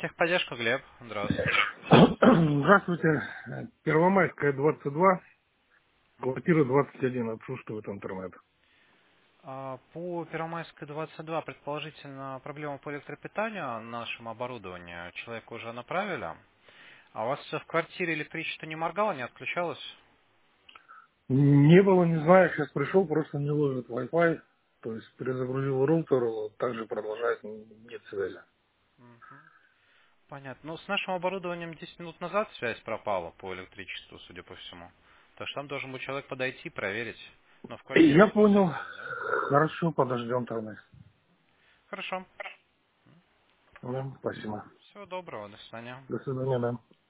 Техподдержка, Глеб. Здравствуйте. Здравствуйте. Первомайская, 22, Мгм. квартира 21, отсутствует интернет. По Первомайской 22 предположительно проблема по электропитанию нашему оборудованию. Человека уже направили. А у вас в квартире электричество не моргало, не отключалось? Не было, не знаю, сейчас пришел, просто не ловит Wi-Fi, то есть перезагрузил роутер, вот также продолжает, нет связи. Мгм. Понятно. Ну, с нашим оборудованием 10 минут назад связь пропала по электричеству, судя по всему. Так что там должен был человек подойти, проверить. Но в квартире Я работает понял. связь, да? Хорошо, подождем тогда. Хорошо. Да, спасибо. Всего доброго. До свидания. До свидания, да.